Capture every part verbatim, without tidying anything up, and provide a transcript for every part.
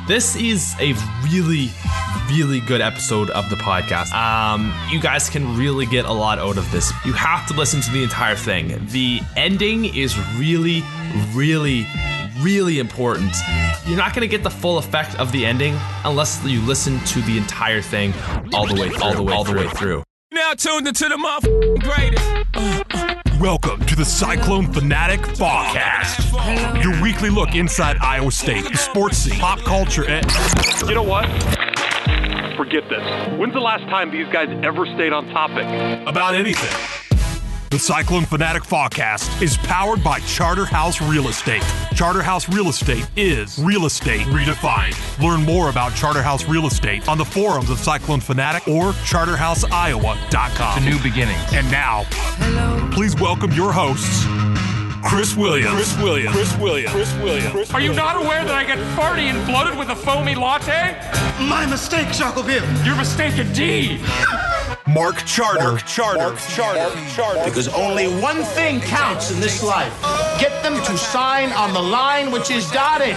This is a really, really good episode of the podcast. Um, you guys can really get a lot out of this. You have to listen to the entire thing. The ending is really, really, really important. You're not going to get the full effect of the ending unless you listen to the entire thing all the way, all the way, all the way through. Now tuned into the motherfucking greatest. Uh, uh. Welcome to the Cyclone Fanatic Podcast, your weekly look inside Iowa State, the sports scene, pop culture, and... You know what? Forget this. When's the last time these guys ever stayed on topic? About anything. The Cyclone Fanatic Podcast is powered by Charterhouse Real Estate. Charterhouse Real Estate is real estate redefined. Learn more about Charterhouse Real Estate on the forums of Cyclone Fanatic or charterhouse iowa dot com. To new beginnings. And now, please welcome your hosts, Chris Williams. Chris Williams. Chris Williams. Chris Williams. Chris Are you not aware that I get farty and bloated with a foamy latte? My mistake, Chuckle Bill. Your mistake indeed. Mark Charter. Mark Charter. Mark Charter. Mark Charter. Because only one thing counts in this life. Get them to sign on the line which is dotted.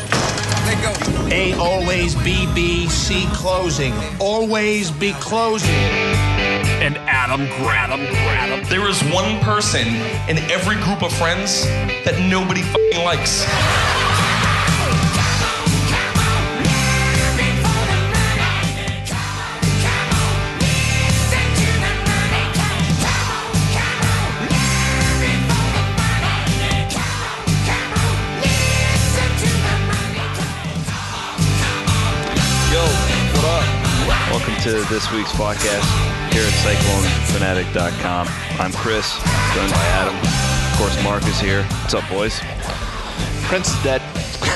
A always B B C closing. Always be closing. And Adam Gradam. Gradam. There is one person in every group of friends that nobody f***ing likes. Welcome to this week's podcast here at cyclone fanatic dot com. I'm Chris, joined by Adam. Of course, Mark is here. What's up, boys? Prince is dead.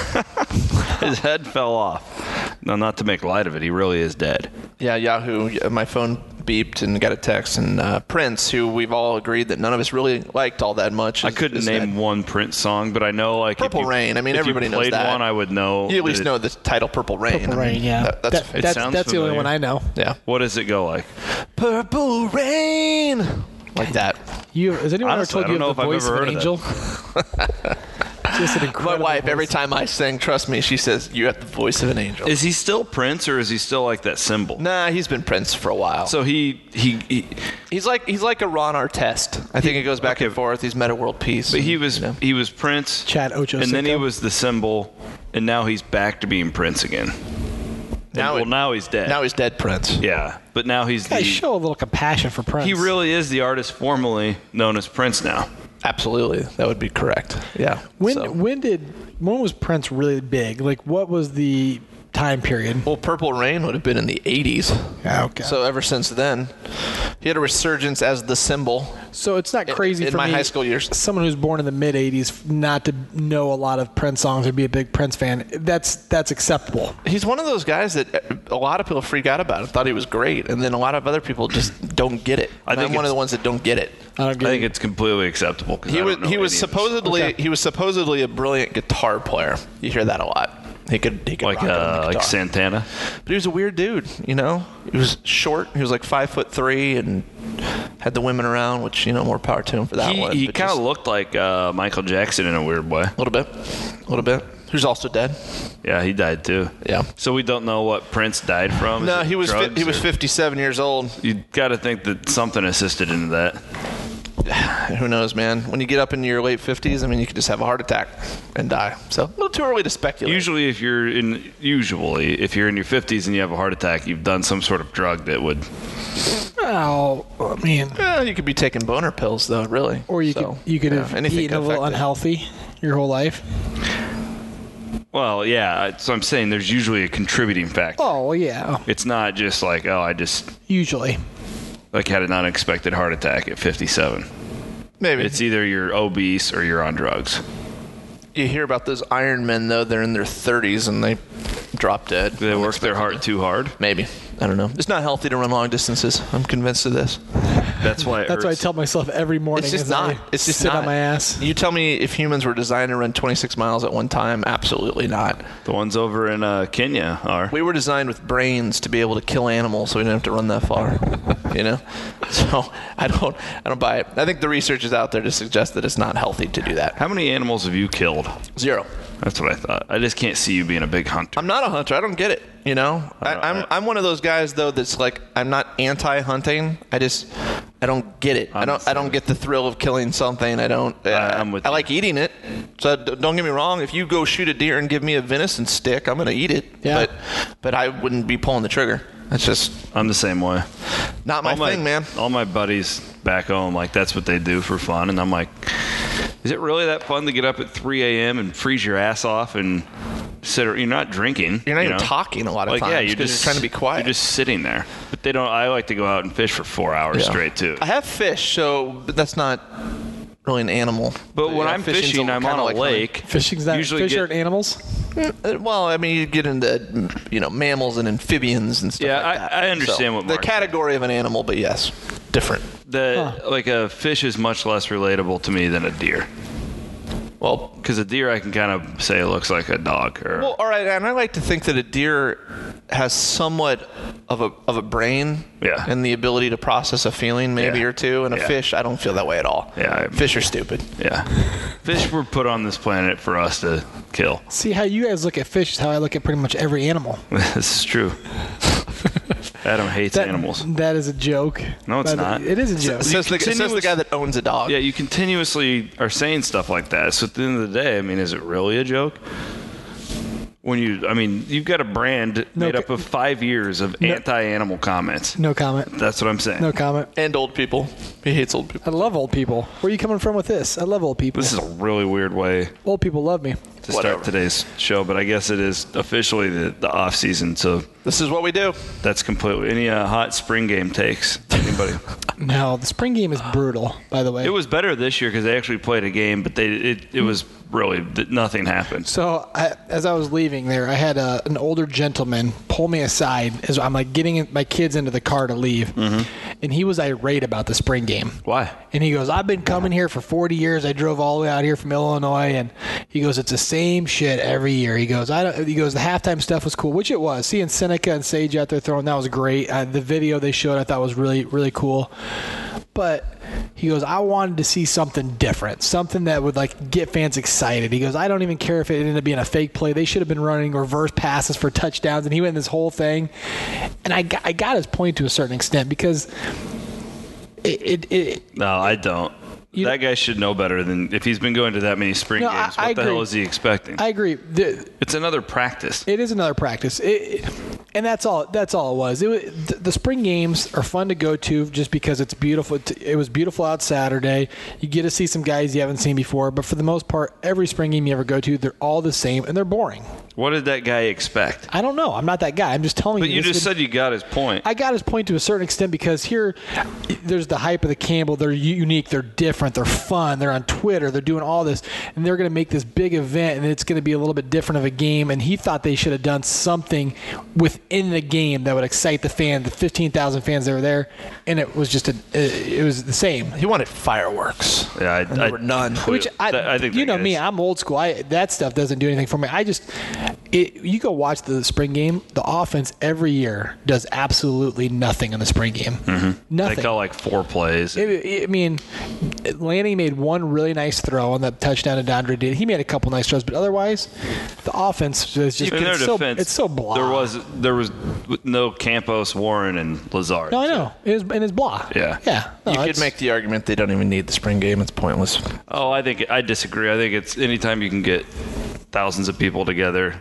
His head fell off. No, not to make light of it. He really is dead. Yeah, Yahoo. My phone beeped and got a text. And uh, Prince, who we've all agreed that none of us really liked all that much. Is, I couldn't name dead. one Prince song, but I know like Purple if you, Rain. I mean, if everybody you knows played that. one, I would know. You at least it, know the title Purple Rain. Purple I mean, Rain, yeah. That, that's that, that's, sounds that's the only familiar. one I know. yeah. What does it go like? Purple Rain. Like that. You has anyone Honestly, ever told I you don't have the know if voice I've of ever an heard angel? Just an My incredible wife, voice. every time I sing, trust me, she says, you have the voice of an angel. Is he still Prince or is he still like that symbol? Nah, he's been Prince for a while. So he he, he he's like he's like a Ron Artest. I think it goes back okay. and forth. He's meta world peace. but he and, was you know. he was Prince, Chad Ochocinco. and then he was the symbol, and now he's back to being Prince again. Now well, it- now he's dead. Now he's dead Prince. yeah, but now he's Guys, the. show a little compassion for Prince. He really is the artist formerly known as Prince now. Absolutely. That would be correct. Yeah. When So- when did when was Prince really big? Like, what was the time period? Well, Purple Rain would have been in the eighties. Yeah, okay. So ever since then, he had a resurgence as the symbol. So it's not in- crazy in for my me, high school years. someone who's born in the mid eighties, not to know a lot of Prince songs or be a big Prince fan. That's that's acceptable. He's one of those guys that a lot of people freak out about and thought he was great, and then a lot of other people just don't get it. I And think I'm one of it's- the ones that don't get it. I don't I get think it. it's completely acceptable. 'cause He I was don't know he was any of supposedly Okay. he was supposedly a brilliant guitar player. You hear that a lot. He could he this. could like rock it on the uh, like guitar. Santana. But he was a weird dude, you know. He was short. He was like five foot three and had the women around, which you know, more power to him for that He one. he but kind of just looked like uh, Michael Jackson in a weird way. a little bit, a little bit. Who's also dead? Yeah, he died too. Yeah. So we don't know what Prince died from. Is No, it he was fi- drugs he was or- fifty-seven years old. You got to think that something assisted into that. Who knows, man? When you get up into your late fifties, I mean, you could just have a heart attack and die. So a little too early to speculate. Usually, if you're in usually if you're in your fifties and you have a heart attack, you've done some sort of drug that would. Oh, I mean, Well, you could be taking boner pills, though, really. or you So, could you could yeah, have anything eaten a could little affect it. unhealthy your whole life. Well, yeah. So I'm saying there's usually a contributing factor. Oh, well, yeah, It's not just like oh, I just usually. like had an unexpected heart attack at fifty-seven. Maybe. It's either you're obese or you're on drugs. You hear about those Iron Men, though. They're in their thirties and they drop dead. Do they work their heart too hard? Maybe. I don't know. It's not healthy to run long distances. I'm convinced of this. That's why. It That's what I hurts. tell myself every morning. It's just as not. I It's just sit not. on my ass. You tell me if humans were designed to run twenty-six miles at one time, absolutely not. The ones over in uh, Kenya are. We were designed with brains to be able to kill animals, so we didn't have to run that far. You know, so I don't, I don't buy it. I think the research is out there to suggest that it's not healthy to do that. How many animals have you killed? Zero. That's what I thought. I just can't see you being a big hunter. I'm not a hunter. I don't get it. You know, I, know. I'm I'm one of those guys though that's like I'm not anti-hunting. I just I don't get it. I'm I don't the I don't same. get the thrill of killing something. I don't. Uh, I- I'm with I you. like eating it. So d- don't get me wrong. If you go shoot a deer and give me a venison stick, I'm gonna eat it. Yeah. But but I wouldn't be pulling the trigger. That's just I'm the same way. not my, all my thing, man. All my buddies back home, like that's what they do for fun, and I'm like, is it really that fun to get up at three a.m. and freeze your ass off and sit? You're not drinking. You're not you even know? talking a lot of like, times. Yeah, you're 'cause just you're trying to be quiet. You're just sitting there. But they don't. I like to go out and fish for four hours Yeah. straight too. I have fish, so but that's not really an animal. But when yeah, I'm fishing's fishing, I'm kinda on a like lake. Fishing's not Usually fish get- aren't animals. Uh, Well, I mean, you get into you know mammals and amphibians and stuff Yeah, like I- that. I understand So, what the Mark's category of an animal, but yes, different. The like a fish is much less relatable to me than a deer. Well, Because a deer, I can kind of say it looks like a dog. Or well, all right, and I like to think that a deer has somewhat of a of a brain, Yeah. and the ability to process a feeling, maybe Yeah. or two. And a Yeah. fish, I don't feel that way at all. Yeah, I- fish are stupid. yeah, fish were put on this planet for us to kill. See how you guys look at fish is how I look at pretty much every animal. This is true. Adam hates That, animals. That is a joke. No, it's But not. It is a joke. It says, the, it says the continuous- guy that owns a dog. Yeah, you continuously are saying stuff like that. So at the end of the day, I mean, is it really a joke? When you, I mean, you've got a brand No, made ca- up of five years of No. anti-animal comments. No comment. That's what I'm saying. No comment. And old people. He hates old people. I love old people. Where are you coming from with this? I love old people. This is a really weird way Old people love me. to Whatever. start today's show, but I guess it is officially the, the off season, so This is what we do. that's completely. Any uh, hot spring game takes? Anybody? No, the spring game is brutal, by the way. It was better this year because they actually played a game, but they it, it was really nothing happened. So I, as I was leaving there, I had a, an older gentleman pull me aside as I'm like getting in- my kids into the car to leave, Mm-hmm. and he was irate about the spring game. Why? And he goes, "I've been coming here for forty years. I drove all the way out here from Illinois." And he goes, "It's the same shit every year." He goes, "I don't." He goes, "The halftime stuff was cool," which it was. Seeing Seneca and Sage out there throwing, that was great. Uh, the video they showed, I thought was really, really cool. But he goes, "I wanted to see something different, something that would like get fans excited." He goes, "I don't even care if it ended up being a fake play. They should have been running reverse passes for touchdowns." And he went in this whole thing, and I got, I got his point to a certain extent because it, it, it No, I don't. You- that guy should know better than if he's been going to that many spring No, games. I- What I the agree. hell is he expecting? I agree. The, it's another practice. It is another practice, it, and that's all. That's all it was. It was the, the spring games are fun to go to just because it's beautiful. It was beautiful out Saturday. You get to see some guys you haven't seen before, but for the most part, every spring game you ever go to, they're all the same and they're boring. What did that guy expect? I don't know. I'm not that guy. I'm just telling But you. you this just would- said you got his point. I got his point to a certain extent because here, there's the hype of the Campbell. They're unique. They're different. They're fun. They're on Twitter. They're doing all this, and they're going to make this big event, and it's going to be a little bit different of a game. And he thought they should have done something within the game that would excite the fan, the fifteen thousand fans that were there, and it was just a, it was the same. He wanted fireworks. Yeah, I, And there I, were none. Which I, That- I think you that know me, guy's- I'm old school. I, that stuff doesn't do anything for me. I just, it, you go watch the spring game. The offense every year does absolutely nothing in the spring game. Mm-hmm. Nothing. They call like four plays. It, it, I mean, Lanning made one really nice throw on that touchdown, and Dondre did. He made a couple nice throws, but otherwise, the offense is just In their it's so, defense, it's so blah. There was there was no Campos, Warren, and Lazard. no, I know. It was, and it's blah. Yeah. yeah. No, You could it's- make the argument they don't even need the spring game. It's pointless. Oh, I think I disagree. I think it's anytime you can get thousands of people together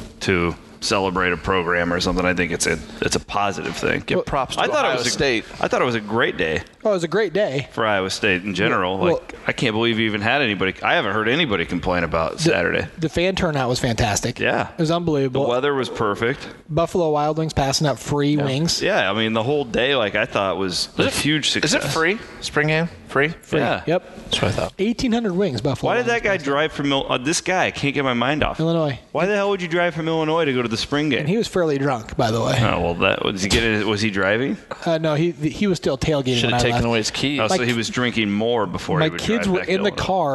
to celebrate a program or something. I think it's a it's a positive thing. Give props to I thought Ohio it was a, State. I thought it was a great day Oh, it was a great day. for Iowa State in general. Well- like I can't believe you even had anybody. I haven't heard anybody complain about Saturday. The fan turnout was fantastic. Yeah. It was The unbelievable. weather was perfect. Buffalo Wild Wings passing out free wings. Yeah, I mean the whole day, like I thought was a huge success. Is it free? Spring game? Free? Free. Yeah. Yep. That's what I thought. eighteen hundred wings, Buffalo. Why did Wild that guy Wings. drive from Ill- uh, this guy? I can't get my mind off. Illinois. Why the hell would you drive from Illinois to go to the spring game? And he was fairly drunk, by the way. Oh well, that was he getting? Was he driving? Uh, no, he he was still tailgating Should when have I taken left. away his keys. Oh, My so he was drinking more before My he would kids drive were back in to the Illinois. car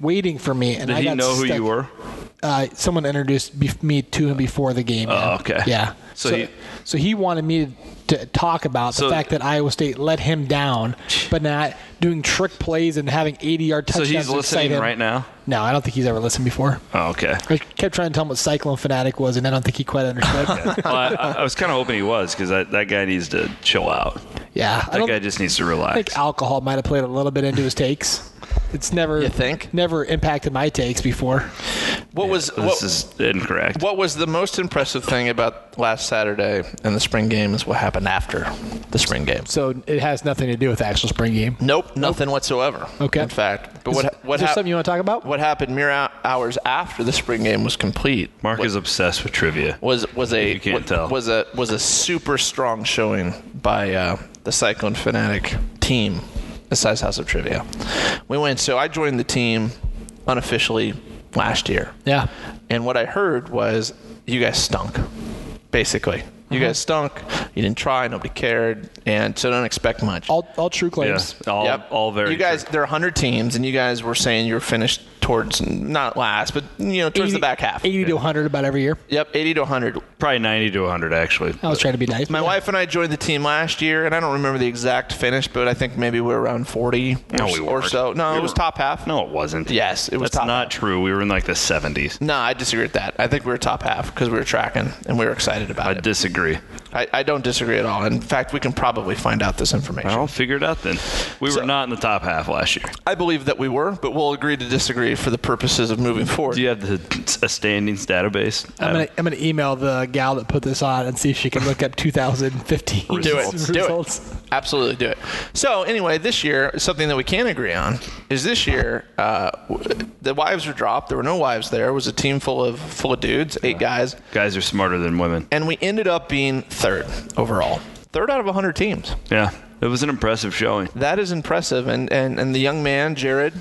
waiting for me. And Did I he got know who stuck. you were? Uh, someone introduced be- me to him before the game. Oh, yeah. okay. Yeah. So So, he- so he wanted me to, to talk about So- the fact that Iowa State let him down, but not doing trick plays and having eighty-yard So touchdowns. he's to excite listening him. right now? No, I don't think he's ever listened before. Oh, okay. I kept trying to tell him what Cyclone Fanatic was, and I don't think he quite understood. Well, I, I was kind of hoping he was because that guy needs to chill out. Yeah. I That don't guy just needs to I relax. think alcohol might have played a little bit into his takes. It's never You think? never impacted my takes before. What was This what, is incorrect. what was the most impressive thing about last Saturday in the spring game is what happened after the spring game. So it has nothing to do with the actual spring game. Nope, nothing whatsoever. Okay. In fact, but Is, what what is there hap- something you want to talk about? what happened mere hou- hours after the spring game was complete? Mark was, is obsessed with trivia. was was a You can't wa- tell. was a was a super strong showing by uh, the Cyclone Fanatic team, the Size House of Trivia. We went. So I joined the team unofficially last year. Yeah. And what I heard was you guys stunk, basically. You Uh-huh. guys stunk. You didn't try. Nobody cared. And so don't expect much. All all true claims. Yeah, all, Yep. all very You guys, true. there are one hundred teams, and you guys were saying you were finished towards, not last, but, you know, towards the back half. eighty to one hundred about every year. Yep, eighty to one hundred. Probably ninety to one hundred, actually. I was trying to be nice. My but yeah. wife and I joined the team last year, and I don't remember the exact finish, but I think maybe we were around forty No, or, we or weren't. so. No, We it was were- top half. No, it wasn't. Yes, it was That's top not half. true. We were in like the seventies. No, I disagree with that. I think we were top half because we were tracking, and we were excited about I it. disagree. I, I don't disagree at all. In fact, we can probably find out this information. I'll figure it out then. We So- were not in the top half last year. I believe that we were, but we'll agree to disagree for the purposes of moving forward. Do you have the a standings database? I'm gonna I'm gonna email the gal that put this on and see if she can look up two thousand fifteen Do it. results. Do it. Absolutely do it. So anyway, this year, something that we can agree on is this year, uh, w- the wives were dropped. There were no wives there. It was a team full of full of dudes, eight guys, Guys are smarter than women. and we ended up being third overall. Third out of one hundred teams. Yeah, it was an impressive showing. That is impressive. And and, and the young man, Jared,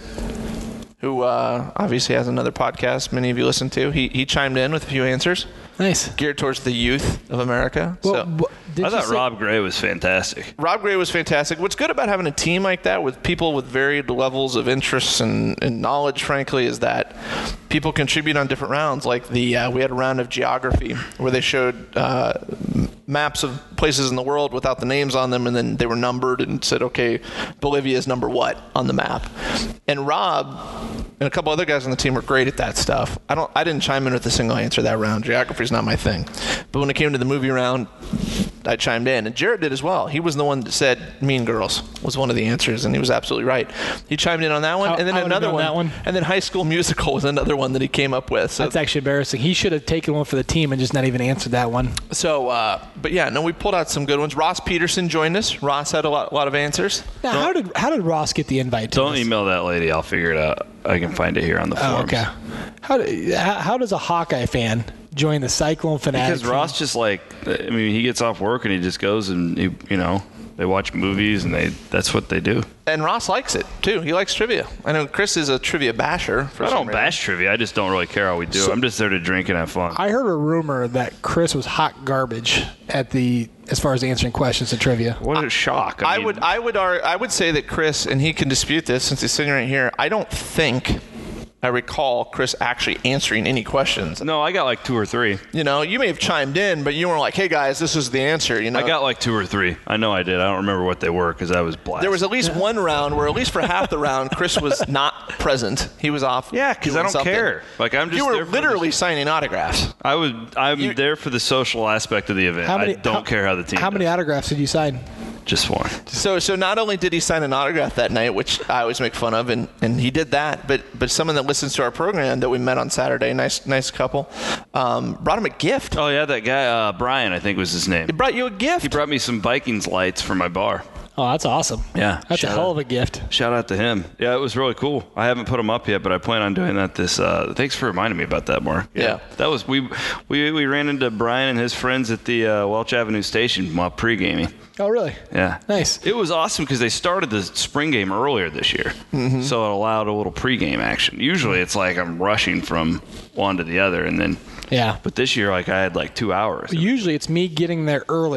who uh, obviously has another podcast many of you listen to, he, he chimed in with a few answers Nice. geared towards the youth of America. Well, so. wh- did I you thought say- Rob Gray was fantastic. Rob Gray was fantastic. What's good about having a team like that with people with varied levels of interests and, and knowledge, frankly, is that people contribute on different rounds. Like the uh, we had a round of geography where they showed uh, m- maps of places in the world without the names on them, and then they were numbered and said, okay, Bolivia is number what on the map. And Rob and a couple other guys on the team were great at that stuff. I don't. I didn't chime in with a single answer that round. Geography is not my thing. But when it came to the movie round, I chimed in, and Jared did as well. He was the one that said "Mean Girls" was one of the answers, and he was absolutely right. He chimed in on that one, I- and then I would've another known one, that one. and then High School Musical was another one that he came up with. So, That's actually embarrassing. He should have taken one for the team and just not even answered that one. so uh, but yeah, no, we pulled out some good ones. Ross Peterson joined us. Ross had a lot, lot of answers. Now, how did how did Ross get the invite? To Don't this? email that lady. I'll figure it out. I can find it here on the Oh, forums. okay. How, do, how how does a Hawkeye fan join the Cyclone Fanatic? Because Ross just like, I mean, he gets off work and he just goes and he, you know, they watch movies and they that's what they do. And Ross likes it too. He likes trivia. I know Chris is a trivia basher. For I some don't reason. bash trivia. I just don't really care how we do. it. I'm just there to drink and have fun. I heard a rumor that Chris was hot garbage at the as far as answering questions to trivia. What a shock! I mean, would, I would, ar- I would say that Chris, and he can dispute this since he's sitting right here. I don't think I recall Chris actually answering any questions. No, I got like two or three. You know, you may have chimed in, but you weren't like, "Hey guys, this is the answer." You know, I got like two or three. I know I did. I don't remember what they were because I was blasted. there was at least one round where, at least for half the round, Chris was not present. He was off. Yeah, 'cause I doing don't something. care. Like, I'm just You were there for literally the- signing autographs. I would. I'm You- there for the social aspect of the event. How many, I don't how- care how the team. How many does. autographs did you sign? Just one. So, so not only did he sign an autograph that night, which I always make fun of, and, and he did that, but but someone that listens to our program that we met on Saturday, nice nice couple, um, brought him a gift. Oh yeah, that guy uh, Brian, I think was his name. He brought you a gift. He brought me some Vikings lights for my bar. Oh, that's awesome. Yeah, That's a shout hell out. of a gift. Shout out to him. Yeah, it was really cool. I haven't put them up yet, but I plan on doing that this. Uh, thanks for reminding me about that, Mark. Yeah. that was we we we ran into Brian and his friends at the uh, Welch Avenue station while pre-gaming. Oh, really? Yeah, Nice. It was awesome because they started the spring game earlier this year, Mm-hmm. so it allowed a little pre-game action. Usually, it's like I'm rushing from one to the other, and then. Yeah. But this year, like I had like two hours. Usually it's me getting there early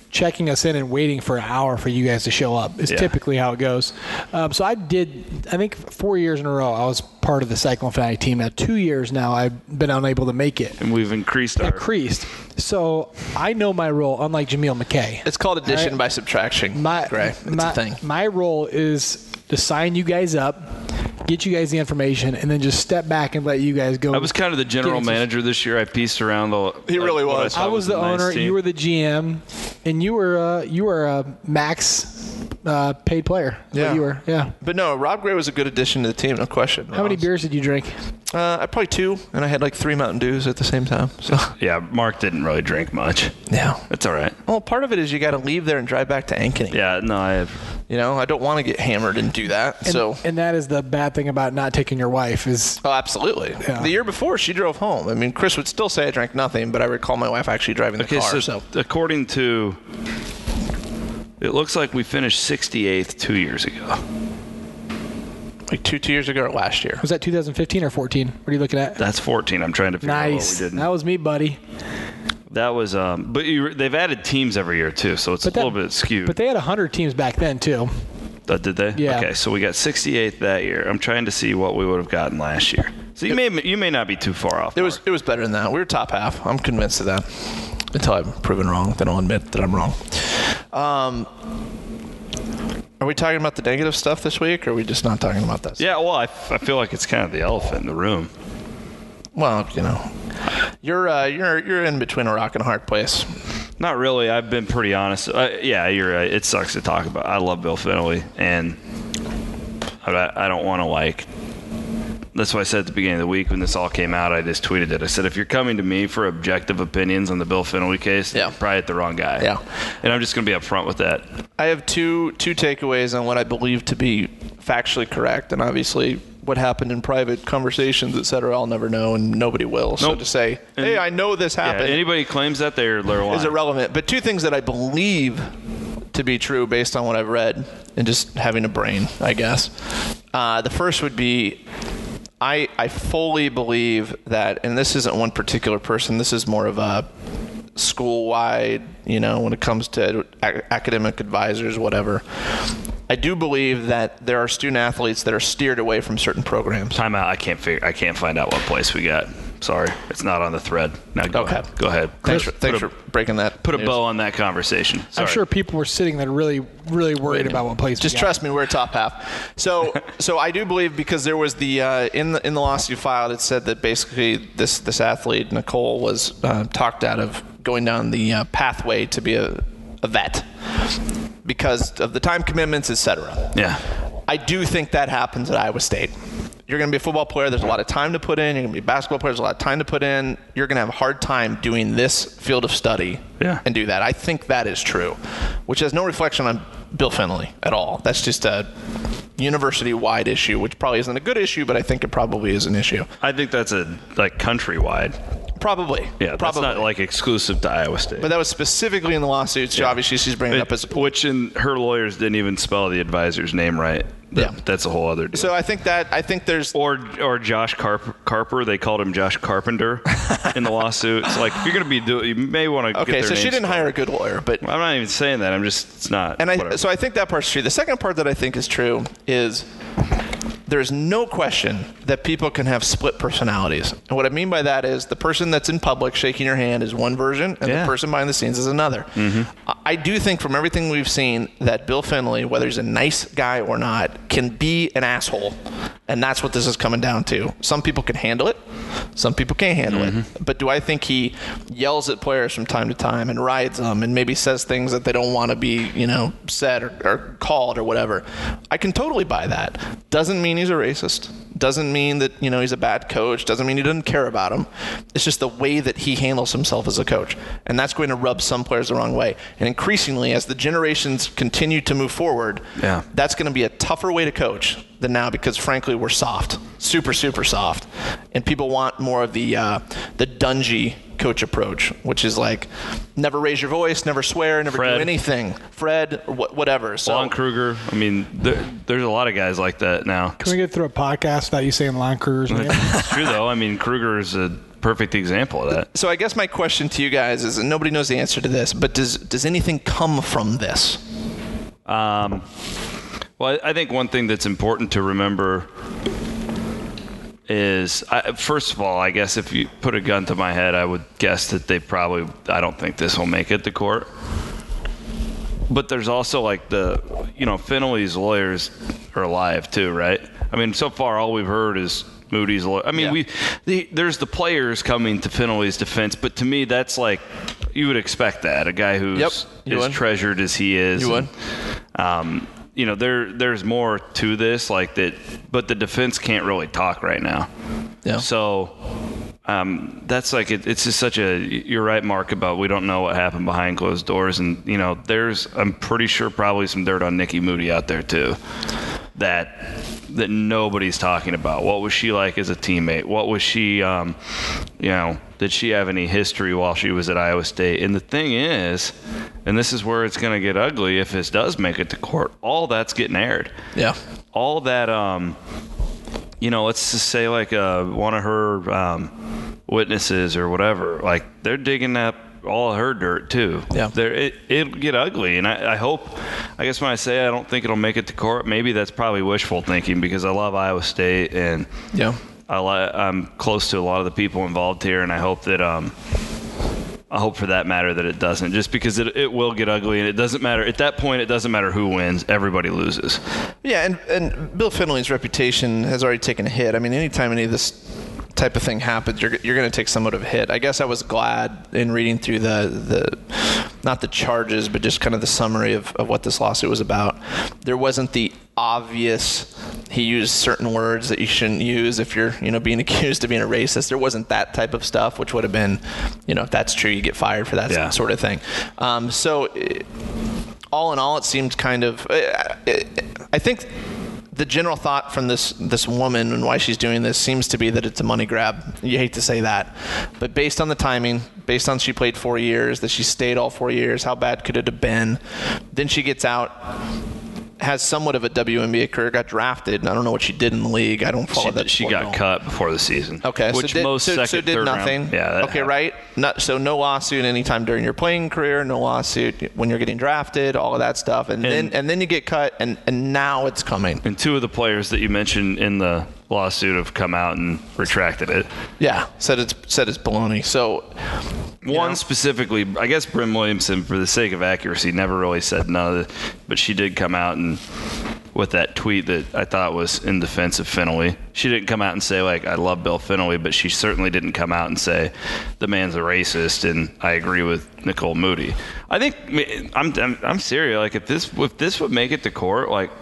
checking us in and waiting for an hour for you guys to show up. It's Yeah. typically how it goes. Um, so I did, I think four years in a row, I was part of the Cyclone Fanatic team. Now, two years now, I've been unable to make it. And we've increased our... Increased. So I know my role, unlike Jameel McKay. It's called addition Right. by subtraction. My, Gray. It's my, a thing. My role is to sign you guys up, get you guys the information, and then just step back and let you guys go. I was kind of the general get into- manager this year. I pieced around the. He really what was. thought I was a the nice owner. team. You were the G M, and you were uh, you were a max uh, paid player. That's what Yeah. you were. Yeah. But no, Rob Gray was a good addition to the team, no question. How many Ross. beers did you drink? Uh, I probably two, and I had like three Mountain Dews at the same time. So Yeah, Mark didn't really drink much. yeah. That's all right. Well, part of it is you got to leave there and drive back to Ankeny. Yeah, no, I have. You know, I don't want to get hammered and do that. And, so. and that is the bad thing about not taking your wife is Oh, absolutely. Yeah. The year before, she drove home. I mean, Chris would still say I drank nothing, but I recall my wife actually driving the Okay, car. so, So, according to, it looks like we finished sixty-eighth two years ago. like two, two years ago or last year. was that two thousand fifteen or fourteen? What are you looking at? That's fourteen. I'm trying to figure Nice. out what we did. That was me, buddy. That was, um, but you, they've added teams every year too, so it's But a that- little bit skewed. But they had one hundred teams back then too. Uh, did they? Yeah. Okay, so we got sixty-eighth that year. I'm trying to see what we would have gotten last year. So you may you may not be too far off. It was it was better than that. We were top half. I'm convinced of that. Until I'm proven wrong, then I'll admit that I'm wrong. Um, are we talking about the negative stuff this week, or are we just not talking about that? Yeah, well, I, I feel like it's kind of the elephant in the room. Well, you know, you're uh, you're you're in between a rock and a hard place. Not really. I've been pretty honest. Uh, yeah, you're right. It sucks to talk about. I love Bill Fennelly, and I, I don't want to like. That's why I said at the beginning of the week when this all came out, I just tweeted it. I said, if you're coming to me for objective opinions on the Bill Fennelly case, Yeah. you're probably at the wrong guy. Yeah. And I'm just going to be upfront with that. I have two two takeaways on what I believe to be factually correct, and obviously what happened in private conversations, et cetera, I'll never know, and nobody will. So Nope. to say, hey, I know this Yeah, happened, anybody claims that, they're, they're lying. is irrelevant. But two things that I believe to be true based on what I've read and just having a brain, I guess. Uh, the first would be I, I fully believe that, and this isn't one particular person, this is more of a school-wide, you know, when it comes to a- academic advisors, whatever. I do believe that there are student athletes that are steered away from certain programs. Time out. I can't figure. I can't find out what place we got. Sorry, it's not on the thread. Now go Okay. ahead. Go ahead. Thanks, Put for, thanks a, for breaking that. put a news. bow on that conversation. Sorry. I'm sure people were sitting there really, really worried about what place. Just we got. trust me, we're top half. So, so I do believe because there was the uh, in the in the lawsuit filed, it said that basically this this athlete Nicole was uh, talked out of going down the uh, pathway to be a, a vet because of the time commitments, et cetera. Yeah. I do think that happens at Iowa State. You're going to be a football player. There's a lot of time to put in. You're going to be a basketball player. There's a lot of time to put in. You're going to have a hard time doing this field of study Yeah. and do that. I think that is true, which has no reflection on Bill Fennelly at all. That's just a university-wide issue, which probably isn't a good issue, but I think it probably is an issue. I think that's a like countrywide. Probably. Yeah, that's probably. not like exclusive to Iowa State. But that was specifically in the lawsuit, so obviously she's bringing it up as a point. Which in her lawyers didn't even spell the advisor's name right. That, Yeah. that's a whole other deal. So I think that I think there's or or Josh Carp- Carper, they called him Josh Carpenter in the lawsuit. It's like if you're going to be doing, you may want to. okay. Get their So she names didn't spelled. hire a good lawyer, but I'm not even saying that. I'm just it's not. And I, whatever. so I think that part's true. The second part that I think is true is there's no question that people can have split personalities. And what I mean by that is the person that's in public shaking your hand is one version, and Yeah. the person behind the scenes is another. Mm-hmm. I- I do think from everything we've seen that Bill Fennelly, whether he's a nice guy or not, can be an asshole. And that's what this is coming down to. Some people can handle it. Some people can't handle Mm-hmm. it. But do I think he yells at players from time to time and rides them and maybe says things that they don't want to be, you know, said or, or called or whatever? I can totally buy that. Doesn't mean he's a racist. Doesn't mean that, you know, he's a bad coach. Doesn't mean he doesn't care about him. It's just the way that he handles himself as a coach. And that's going to rub some players the wrong way. And increasingly, as the generations continue to move forward, Yeah. that's going to be a tougher way to coach than now because, frankly, we're soft. Super, super soft. And people want more of the uh, the Dungy coach approach, which is like never raise your voice, never swear, never Fred. do anything. Fred, or wh- whatever. So Lon Kruger. I mean, there, there's a lot of guys like that now. Can we get through a podcast without you saying Lon Kruger's name? It's true though. I mean, Kruger is a perfect example of that. So I guess my question to you guys is, and nobody knows the answer to this, but does does anything come from this? Um, well, I think one thing that's important to remember is, I, first of all, I guess if you put a gun to my head, I would guess that they probably, I don't think this will make it to court. But there's also like the, you know, Finley's lawyers are alive too, right? I mean, so far all we've heard is Moody's lawyer. I mean, yeah. we the, there's the players coming to Finley's defense, but to me, that's like, you would expect that. A guy who's yep, as would. treasured as he is. You and, would. Um, you know, there there's more to this, like that, but the defense can't really talk right now. Yeah. So um, that's like it, it's just such a. You're right, Mark, about we don't know what happened behind closed doors, and you know, there's I'm pretty sure probably some dirt on Nikki Moody out there too. That that nobody's talking about. What was she like as a teammate? What was she, um, you know, did she have any history while she was at Iowa State? And the thing is, and this is where it's going to get ugly if this does make it to court, all that's getting aired. Yeah. All that, um, you know, let's just say like uh, one of her um, witnesses or whatever, like they're digging up all her dirt too. Yeah. There, it, it'll get ugly, and I, I hope. I guess when I say I don't think it'll make it to court, maybe that's probably wishful thinking because I love Iowa State and yeah, I li- I'm close to a lot of the people involved here, and I hope that um, I hope for that matter that it doesn't, just because it it will get ugly, and it doesn't matter at that point. It doesn't matter who wins; everybody loses. Yeah, and and Bill Finley's reputation has already taken a hit. I mean, anytime any of this type of thing happens, you're you're going to take somewhat of a hit. I guess I was glad in reading through the the not the charges, but just kind of the summary of, of what this lawsuit was about. There wasn't the obvious he used certain words that you shouldn't use if you're you know being accused of being a racist. There wasn't that type of stuff, which would have been, you know, if that's true, you get fired for that yeah. sort of thing. Um, so it, all in all, it seemed kind of. It, it, I think. The general thought from this this woman and why she's doing this seems to be that it's a money grab. You hate to say that. But based on the timing, based on she played four years, that she stayed all four years, how bad could it have been? Then she gets out, has somewhat of a W N B A career, got drafted, and I don't know what she did in the league. I don't follow she, that. She got cut before the season. Okay, which so did, most so, second, so did third nothing. Round, yeah. Okay, happened. right. Not so no lawsuit anytime during your playing career, no lawsuit when you're getting drafted, all of that stuff, and, and then and then you get cut, and, and now it's coming. And two of the players that you mentioned in the lawsuit have come out and retracted it. Yeah, said it's said it's baloney. So one know. specifically, I guess Brim Williamson, for the sake of accuracy, never really said none of it, but she did come out and with that tweet that I thought was in defense of Finley. She didn't come out and say, like, I love Bill Finley, but she certainly didn't come out and say the man's a racist and I agree with Nicole Moody. I think I'm I'm, I'm serious. Like, if this if this would make it to court, like,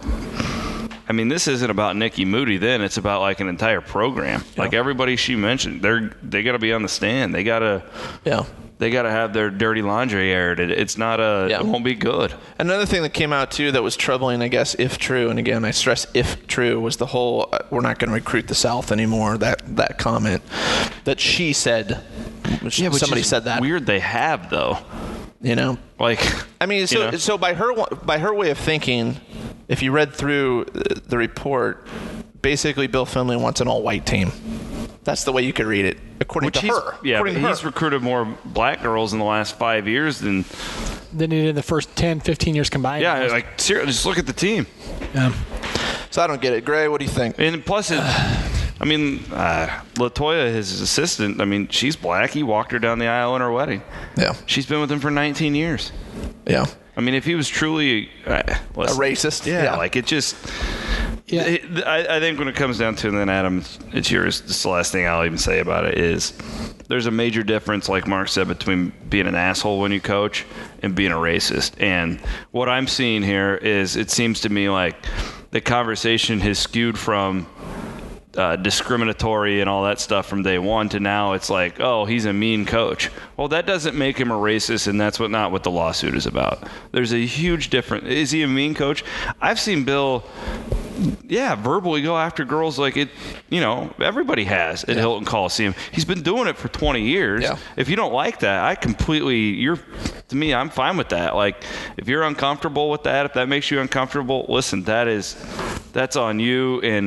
I mean, this isn't about Nikki Moody then. It's about, like, an entire program. Yeah. Like, everybody she mentioned, they're they got to be on the stand. They got to yeah. They got to have their dirty laundry aired. It, it's not a yeah. It won't be good. Another thing that came out, too, that was troubling, I guess, if true, and again, I stress if true, was the whole uh, we're not going to recruit the South anymore, that, that comment that she said. Which yeah, somebody said that. Weird they have, though. You know? Like, I mean, so you know? so by her by her way of thinking, if you read through the report, basically Bill Finley wants an all-white team. That's the way you could read it, according Which to her. Yeah, according but he's recruited more black girls in the last five years than than he did in the first ten, fifteen years combined. Yeah, like seriously, just look at the team. Yeah. So I don't get it, Gray. What do you think? And plus, it, I mean, uh, Latoya, his assistant. I mean, she's black. He walked her down the aisle in her wedding. Yeah, she's been with him for nineteen years. Yeah. I mean, if he was truly uh, listen, a racist, yeah, yeah, like it just. Yeah, it, I, I think when it comes down to it, and then Adam, it's yours. This is the last thing I'll even say about it is there's a major difference, like Mark said, between being an asshole when you coach and being a racist. And what I'm seeing here is it seems to me like the conversation has skewed from uh, discriminatory and all that stuff from day one to now it's like, oh, he's a mean coach. Well, that doesn't make him a racist, and that's what not what the lawsuit is about. There's a huge difference. Is he a mean coach? I've seen Bill... Yeah, verbally go after girls like it, you know, everybody has at yeah. Hilton Coliseum. He's been doing it for twenty years. Yeah. If you don't like that, I completely, you're, to me, I'm fine with that. Like, if you're uncomfortable with that, if that makes you uncomfortable, listen, that is, that's on you. And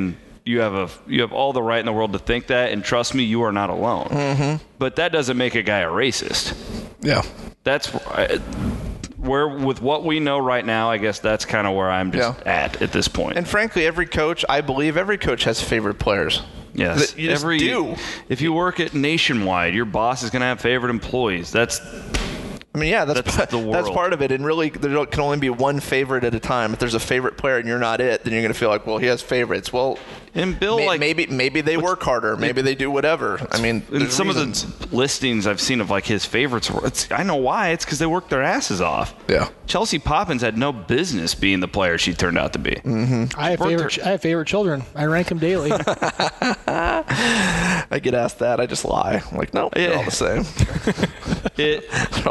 you have a you have all the right in the world to think that, and trust me, you are not alone. Mm-hmm. But that doesn't make a guy a racist. Yeah. That's where, with what we know right now, I guess that's kind of where I'm just Yeah. at at this point. And frankly, every coach, I believe every coach has favorite players. Yes. You just Every, do. If you work at Nationwide, your boss is going to have favorite employees. That's I mean, yeah, that's That's part, the world. that's part of it. And really, there can only be one favorite at a time. If there's a favorite player and you're not it, then you're going to feel like, well, he has favorites. Well, and Bill, may, like maybe maybe they work harder. Maybe they do whatever. I mean, in there's some reasons. of the listings I've seen of like his favorites, it's, I know why. It's because they worked their asses off. Yeah. Chelsea Poppins had no business being the player she turned out to be. Mm-hmm. I have Worked favorite. her- I have favorite children. I rank them daily. I get asked that. I just lie. I'm like, no, nope, they're all the same. It,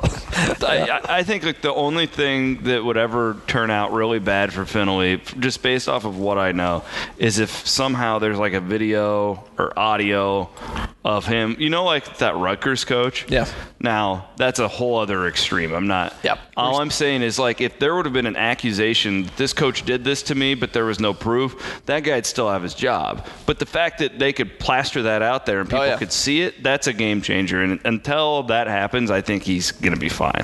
I, I think like the only thing that would ever turn out really bad for Finley, just based off of what I know, is if somehow there's like a video or audio of him, you know, like that Rutgers coach. Yeah. Now that's a whole other extreme. I'm not. Yep. All I'm saying is like if there would have been an accusation that this coach did this to me, but there was no proof, that guy'd still have his job. But the fact that they could plaster that out there and people Oh, yeah. could see it, that's a game changer. And until that happens, I think he's going to be fine.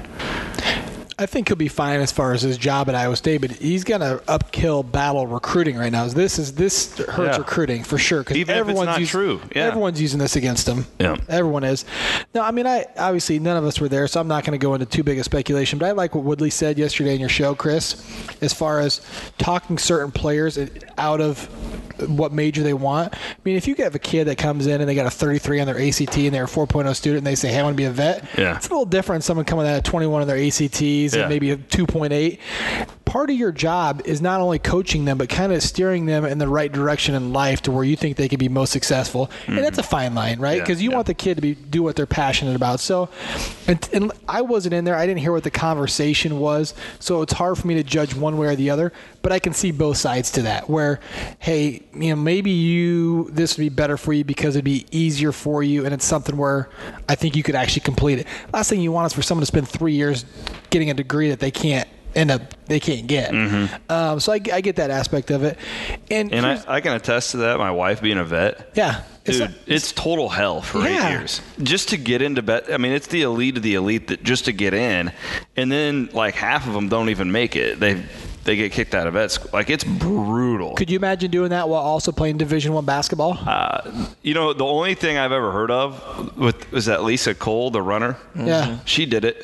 I think he'll be fine as far as his job at Iowa State, but he's got an uphill battle recruiting right now. This is this hurts Yeah. recruiting for sure because Even if it's everyone's not using, true. Yeah. everyone's using this against him. Yeah. Everyone is. No, I mean, I obviously none of us were there, so I'm not going to go into too big a speculation. But I like what Woodley said yesterday in your show, Chris, as far as talking certain players out of what major they want. I mean, if you have a kid that comes in and they got a thirty-three on their A C T and they're a four point oh student and they say, hey, I want to be a vet, Yeah. it's a little different than someone coming out at twenty-one on their A C Ts Yeah. and maybe a two point eight. Part of your job is not only coaching them, but kind of steering them in the right direction in life to where you think they can be most successful. Mm-hmm. And that's a fine line, right? Yeah, Because you yeah. want the kid to be do what they're passionate about. So, and, and I wasn't in there. I didn't hear what the conversation was. So it's hard for me to judge one way or the other. But I can see both sides to that where, hey, you know, maybe you, this would be better for you because it'd be easier for you. And it's something where I think you could actually complete it. Last thing you want is for someone to spend three years getting a degree that they can't end up, they can't get. Mm-hmm. Um, so I, I get that aspect of it. And, And I, here's- I can attest to that. My wife being a vet. yeah. It's Dude, not- it's total hell for Yeah. eight years. Just to get into vet, I mean, it's the elite of the elite that just to get in, and then like half of them don't even make it. They they get kicked out of vet school. Like it's brutal. Could you imagine doing that while also playing Division One basketball? Uh, you know, the only thing I've ever heard of with was that Lisa Cole, the runner. Yeah. She did it.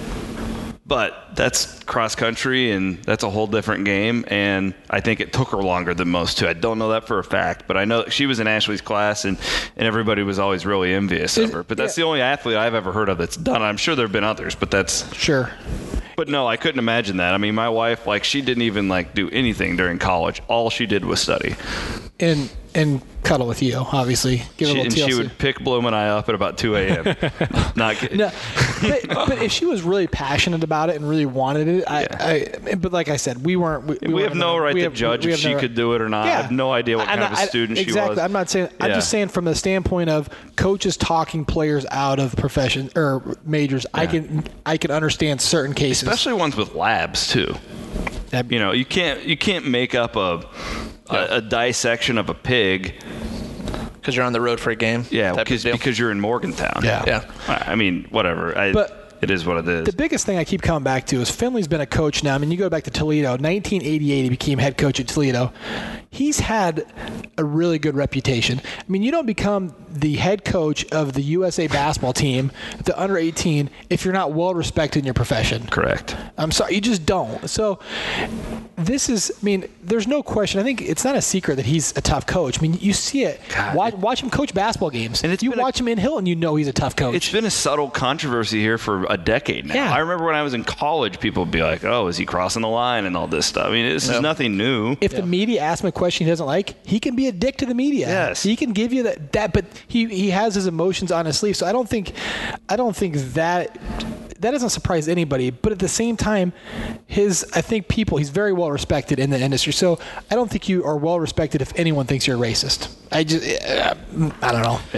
But that's cross country, and that's a whole different game. And I think it took her longer than most too. I don't know that for a fact, but I know she was in Ashley's class, and, and everybody was always really envious of her. But that's yeah. the only athlete I've ever heard of that's done it. I'm sure there have been others, but that's. Sure. But no, I couldn't imagine that. I mean, my wife, like, she didn't even like do anything during college. All she did was study. And and cuddle with you, obviously. Give She, a and little she T L C. would pick Bloom and I up at about two a.m. Not kidding. No, but, but if she was really passionate about it and really wanted it, I, I but like I said, we weren't. We, We, weren't have in no the- right we to have- judge we if have she no- could do it or not. Yeah. I have no idea what I'm kind not- of a I- student exactly. she was. I'm not saying. I'm Yeah. just saying from the standpoint of coaches talking players out of profession or majors. I can I can understand certain cases, Especially ones with labs too. That- You know, you can't you can't make up a a, a dissection of a pig. Because you're on the road for a game. Yeah, type of because deal. because you're in Morgantown. Yeah. Yeah. I I mean, whatever. I, But it is what it is. The biggest thing I keep coming back to is Finley's been a coach now. I mean, you go back to Toledo. nineteen eighty-eight, he became head coach at Toledo. He's had a really good reputation. I mean, you don't become the head coach of the U S A basketball team, the under eighteen, if you're not well respected in your profession. Correct. I'm sorry, you just don't. So this is, I mean, there's no question. I think it's not a secret that he's a tough coach. I mean, you see it. God. Watch, watch him coach basketball games. And it's you been a- watch him in Hilton, you know he's a tough coach. It's been a subtle controversy here for a decade now. Yeah. I remember when I was in college, people would be like, "Oh, is he crossing the line?" and all this stuff. I mean, this is nothing new. If the media asks him a question he doesn't like, he can be a dick to the media. Yes. He can give you that, that but he, he has his emotions on his sleeve. So I don't think I don't think that that doesn't surprise anybody. But at the same time, his I think people he's very well respected in the industry. So I don't think you are well respected if anyone thinks you're a racist. I just I don't know. Yeah.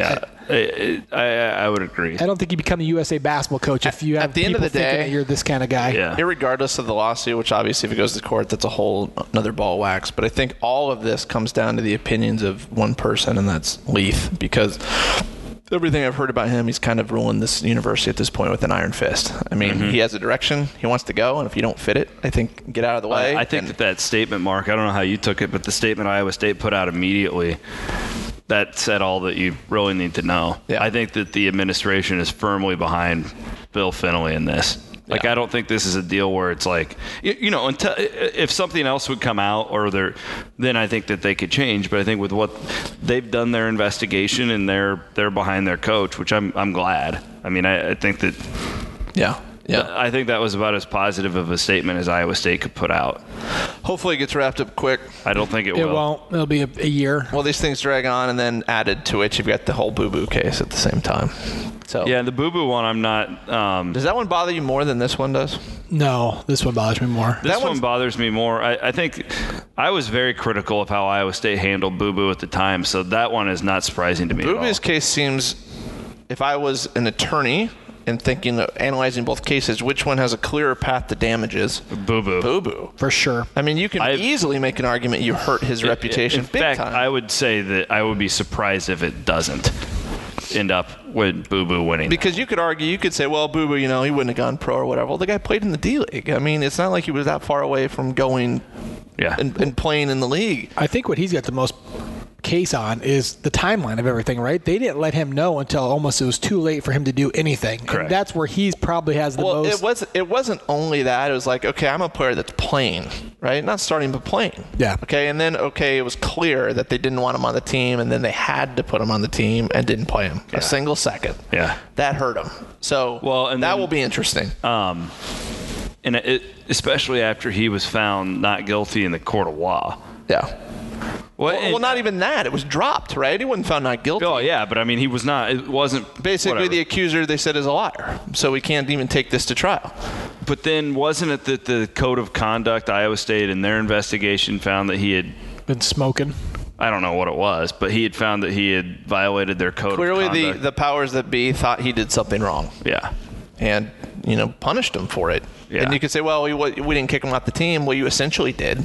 I, I, I would agree. I don't think you become a U S A basketball coach if you have at the end people of the thinking day, that you're this kind of guy. Yeah. Irregardless of the lawsuit, which obviously if it goes to court, that's a whole another ball of wax. But I think all of this comes down to the opinions of one person, and that's Leaf, because everything I've heard about him, he's kind of ruling this university at this point with an iron fist. I mean, mm-hmm. he has a direction he wants to go, and if you don't fit it, I think get out of the way. I, I think and, that that statement, Mark, I don't know how you took it, but the statement Iowa State put out immediately, that said all that you really need to know. Yeah. I think that the administration is firmly behind Bill Finley in this. Like, yeah. I don't think this is a deal where it's like, you, you know, until, if something else would come out, or they're, then I think that they could change. But I think with what they've done, their investigation, and they're they're behind their coach, which I'm I'm glad. I mean, I, I think that, yeah, yeah, I think that was about as positive of a statement as Iowa State could put out. Hopefully, it gets wrapped up quick. I don't think it, it will. It won't. It'll be a, a year. Well, these things drag on, and then added to it, you've got the whole Boo Boo case at the same time. So yeah, the Boo Boo one, I'm not. Um, does that one bother you more than this one does? No, this one bothers me more. This one bothers me more. I, I think I was very critical of how Iowa State handled Boo Boo at the time, so that one is not surprising to me. Boo Boo's case seems, if I was an attorney and thinking of analyzing both cases, which one has a clearer path to damages? Boo Boo. Boo Boo. For sure. I mean, you can I, easily make an argument you hurt his in, reputation in big fact, time. I would say that I would be surprised if it doesn't end up with Boo Boo winning. Because you could argue, you could say, well, Boo Boo, you know, he wouldn't have gone pro or whatever. Well, the guy played in the D-League. I mean, it's not like he was that far away from going yeah. and, and playing in the league. I think what he's got the most case on is the timeline of everything, right? They didn't let him know until almost it was too late for him to do anything. Correct. And that's where he's probably has the well, most. It, was, it wasn't only that. It was like, okay, I'm a player that's playing, right? Not starting, but playing. Yeah. Okay, and then, okay, it was clear that they didn't want him on the team, and then they had to put him on the team and didn't play him yeah. a single second. Yeah. That hurt him. So well, and that then, will be interesting. Um, and it, especially after he was found not guilty in the court of law. Yeah. Well, well, and, well, not even that. It was dropped, right? He wasn't found not guilty. Oh, yeah, but I mean, he was not. It wasn't. Basically, whatever. the accuser, they said, is a liar. So we can't even take this to trial. But then wasn't it that the code of conduct, Iowa State, in their investigation found that he had been smoking? I don't know what it was, but he had found that he had violated their code Clearly, of conduct. the, the powers that be thought he did something wrong. Yeah. And, you know, punished him for it. Yeah. And you could say, well, we, we didn't kick him off the team. Well, you essentially did.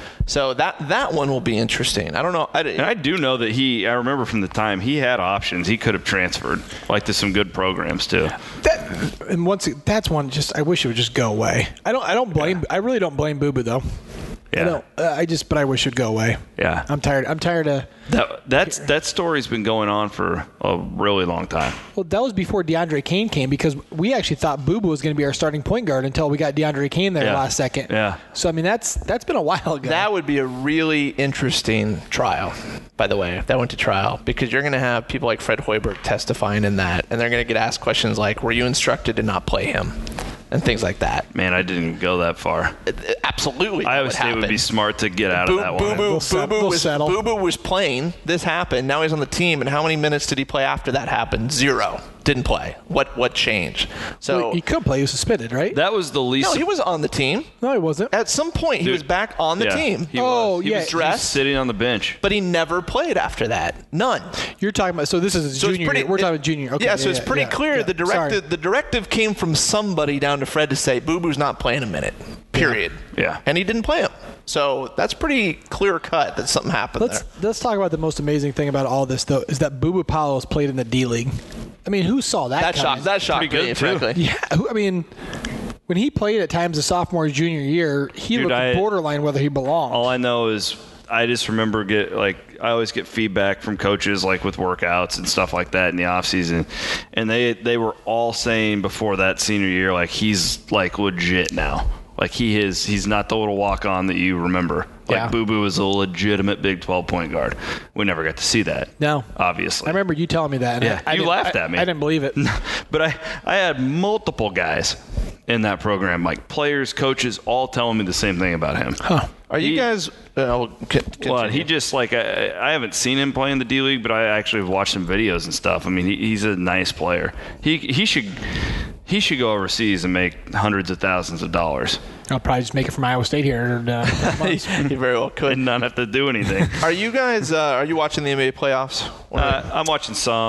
So that that one will be interesting. I don't know. I, and I do know that he, I remember from the time, he had options. He could have transferred, like to some good programs, too. That, and once it, that's one, just I wish it would just go away. I don't I don't blame, yeah. I really don't blame Boo Boo, though. Yeah. I, don't, uh, I just, but I wish it would go away. Yeah. I'm tired. I'm tired of. That that's that story's been going on for a really long time. Well, that was before DeAndre Kane came, because we actually thought Boo Boo was going to be our starting point guard until we got DeAndre Kane there yeah. last second. Yeah. So I mean, that's that's been a while ago. That would be a really interesting trial, by the way, if that went to trial, because you're going to have people like Fred Hoiberg testifying in that, and they're going to get asked questions like, "Were you instructed to not play him?" and things like that. Man, I didn't go that far. It, it, absolutely. Iowa State would be smart to get out Boo, of that Boo one. Boo, We'll Boo, set, Boo, we'll was, settle. Boo Boo was playing. This happened. Now he's on the team. And how many minutes did he play after that happened? Zero. Didn't play. What what changed? So well, he could play. He was suspended, right? That was the least. No, he was on the team. No, he wasn't. At some point, he Dude, was back on the yeah, team. He oh, was. He yeah. was dressed, sitting on the bench. But he never played after that. None. You're talking about. So this is So it's junior. pretty- year. We're it- talking about junior. Okay, yeah, so yeah, it's yeah, pretty yeah, clear yeah. the directive Sorry. the directive came from somebody down to Fred to say Boo Boo's not playing a minute. Period. Yeah. And he didn't play him. So that's pretty clear cut that something happened Let's there. let's talk about the most amazing thing about all this, though, is that Boo Boo Palos played in the D League. I mean, who saw that? That coming? shocked that shocked Pretty good, me, too. frankly. Yeah, who, I mean, when he played at times the sophomore junior year, he Dude, looked I- borderline whether he belonged. All I know is I just remember get like I always get feedback from coaches like with workouts and stuff like that in the off season, and they they were all saying before that senior year like he's like legit now. Like he is, he's not the little walk-on that you remember. Like Yeah. Boo Boo is a legitimate Big twelve point guard. We never got to see that. No. obviously. I remember you telling me that. And Yeah, I, I you didn't- laughed I- at me. I didn't believe it. But I, I had multiple guys in that program, like players, coaches, all telling me the same thing about him. Huh. Are you He- guys uh, well, con- Well, continue. he just like I, I haven't seen him play in the D League, but I actually have watched some videos and stuff. I mean, he, he's a nice player. He he should he should go overseas and make hundreds of thousands of dollars I'll probably just make it from Iowa State here. In, uh, he very well could. and not have to do anything. Are you guys uh, are you watching the N B A playoffs? Or- uh, I'm watching some.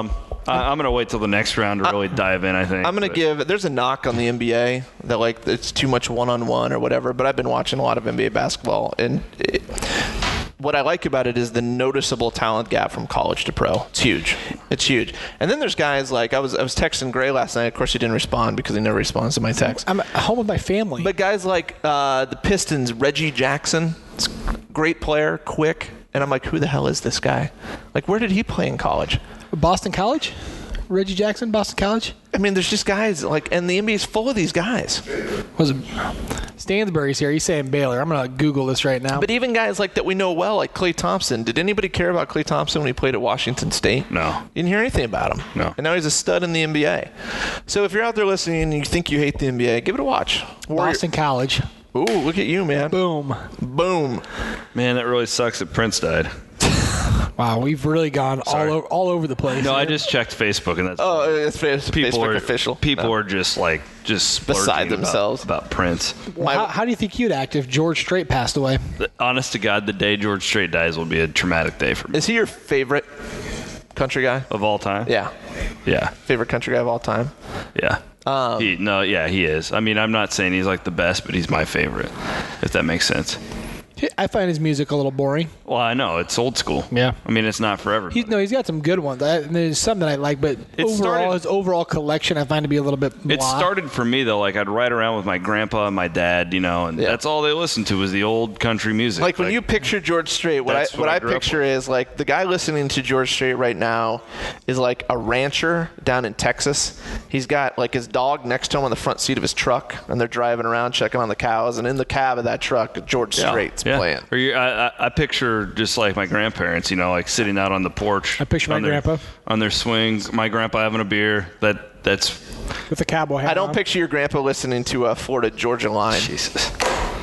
I, I'm going to wait till the next round to really I, dive in, I think. I'm going to give – there's a knock on the N B A that, like, it's too much one-on-one or whatever, but I've been watching a lot of N B A basketball, and it, what I like about it is the noticeable talent gap from college to pro. It's huge. It's huge. And then there's guys like – I was I was texting Gray last night. Of course, he didn't respond because he never responds to my text. I'm at home with my family. But guys like uh, the Pistons, Reggie Jackson, great player, quick. And I'm like, who the hell is this guy? Like, where did he play in college? Boston College? Reggie Jackson, Boston College? I mean, there's just guys, like, and the N B A is full of these guys. Was it Stansbury's here? He's saying Baylor. I'm going to Google this right now. But even guys like that we know well, like Klay Thompson. Did anybody care about Klay Thompson when he played at Washington State? No. You didn't hear anything about him. No. And now he's a stud in the N B A. So if you're out there listening and you think you hate the N B A, give it a watch. Boston College. Ooh, look at you, man. Boom. Boom. Man, that really sucks that Prince died. Wow, we've really gone all over, all over the place. No, here. I just checked Facebook, and that's oh, it's, it's people Facebook are, official. People no. are just like just beside themselves about, about Prince. Well, how, how do you think you'd act if George Strait passed away? Honest to God, the day George Strait dies will be a traumatic day for me. Is he your favorite country guy of all time? Yeah. Yeah. Favorite country guy of all time? Yeah. Um, he, no, yeah, he is. I mean, I'm not saying he's like the best, but he's my favorite, if that makes sense. I find his music a little boring. Well, I know. It's old school. Yeah. I mean, it's not for everybody. He's, no, he's got some good ones. I, there's some that I like, but it overall, started, his overall collection I find to be a little bit blah. It started for me, though. Like, I'd ride around with my grandpa and my dad, you know, and yeah. that's all they listened to was the old country music. Like, when like, you picture George Strait, what I what, what I, I picture is, like, the guy listening to George Strait right now is, like, a rancher down in Texas. He's got, like, his dog next to him on the front seat of his truck, and they're driving around checking on the cows, and in the cab of that truck, George yeah. Strait's yeah. playing. Or you, I, I, I picture just like my grandparents, you know, like sitting out on the porch. I picture my their, grandpa. On their swings. My grandpa having a bear. That That's... With a cowboy hat I don't on. picture your grandpa listening to uh, Florida Georgia Line. Jesus.